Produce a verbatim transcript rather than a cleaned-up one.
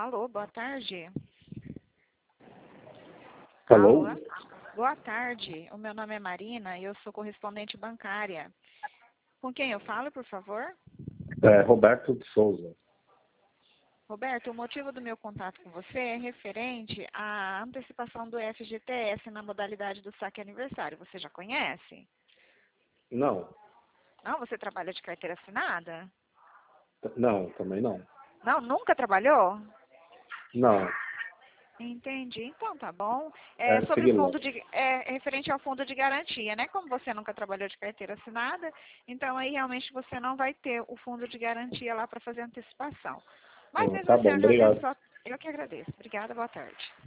Alô, boa tarde. Alô? Alô, boa tarde. O meu nome é Marina e eu sou correspondente bancária. Com quem eu falo, por favor? É, Roberto de Souza. Roberto, o motivo do meu contato com você é referente à antecipação do F G T S na modalidade do saque aniversário. Você já conhece? Não, Não, você trabalha de carteira assinada? t- não, também não. Não, nunca trabalhou? Não, Entendi. Então tá bom. É é sobre o Sirilão. fundo de é, é referente ao fundo de garantia, né? Como você nunca trabalhou de carteira assinada, então aí realmente você não vai ter o fundo de garantia lá para fazer antecipação. Mas Ah, mesmo tá assim, eu bom, agradeço. obrigado. a- Eu que agradeço. Obrigada, boa tarde.